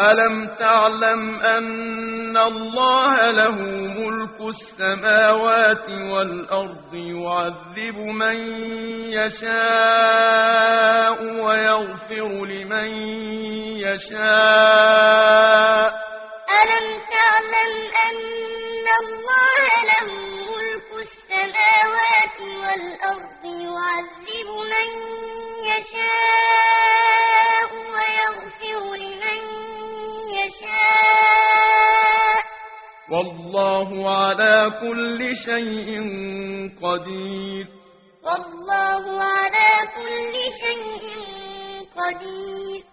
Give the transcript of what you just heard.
ألم تعلم أن الله له ملك السماوات والأرض يعذب من يشاء ويغفر لمن يشاء ألم تعلم أن الله له ملك السماوات والأرض يعذب من يشاء ويغفر لمن يشاء والله على كل شيء قدير والله على كل شيء قدير